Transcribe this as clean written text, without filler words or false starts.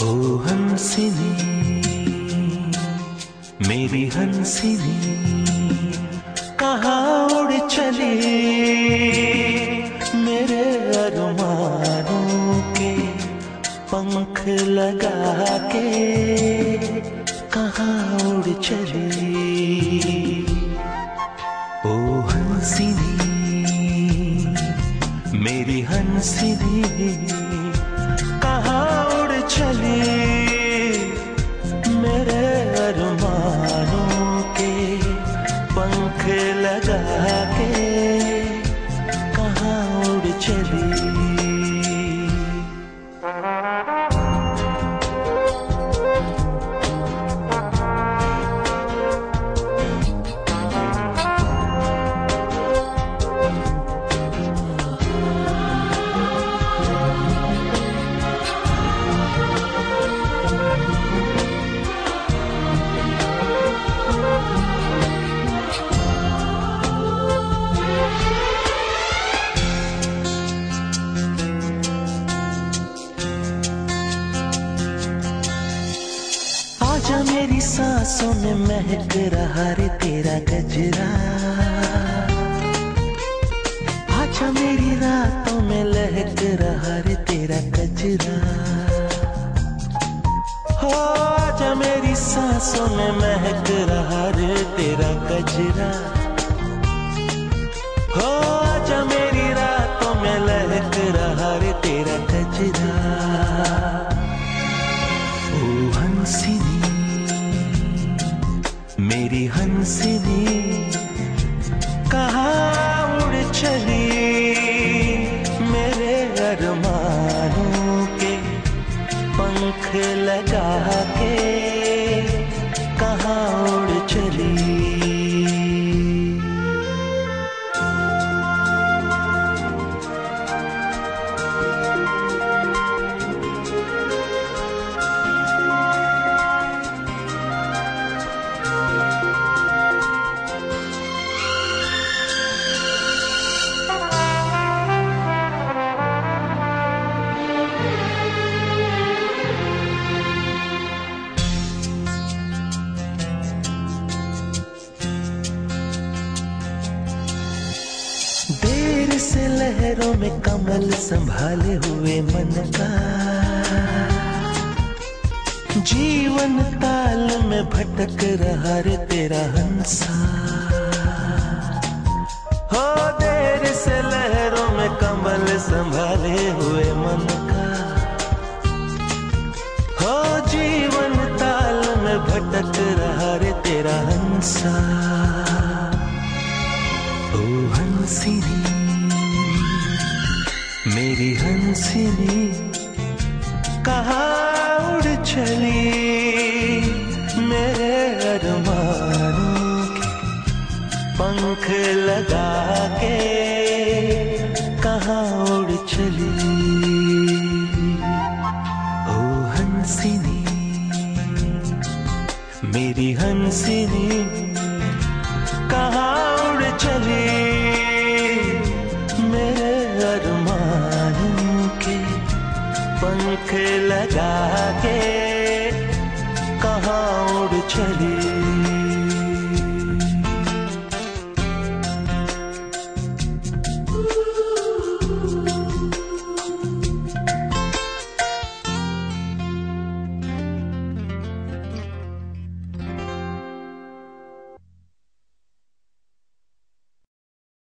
ओ हंसिनी मेरी हंसिनी कहाँ उड़ चली मेरे अरमानों के पंख लगा के कहाँ उड़ चली। ओ हंसिनी मेरी हंसिनी कहाँ उड़ चली मेरे अरमानों के पंख लगा के कहाँ उड़ चली। आजा मेरी सांसों में महक रहा रे तेरा गजरा, आजा मेरी रातों में लहक रहा रे तेरा गजरा। हो आजा मेरी सांसों में महक रहा रे तेरा गजरा। हो आजा मेरी रातों में लहक रहा रे तेरा गजरा। ओ हंसिनी मेरी हंसिनी कहाँ उड़ चली मेरे अरमानों के पंख लगा के कहाँ उड़ चली। देर से लहरों में कमल संभाले हुए मन का जीवन ताल में भटक रहा रे तेरा हंसा। हो देर से लहरों में कमल संभाले हुए मन का हो जीवन ताल में भटक रहा रे तेरा हंसा। ओ हंसिनी मेरी हंसिनी कहाँ उड़ चली मेरे अरमानों के पंख लगा के कहाँ उड़ चली। ओ हंसिनी मेरी हंसिनी कहाँ उड़ चली मेरे अरमानों के पंख लगा के कहाँ उड़ चली।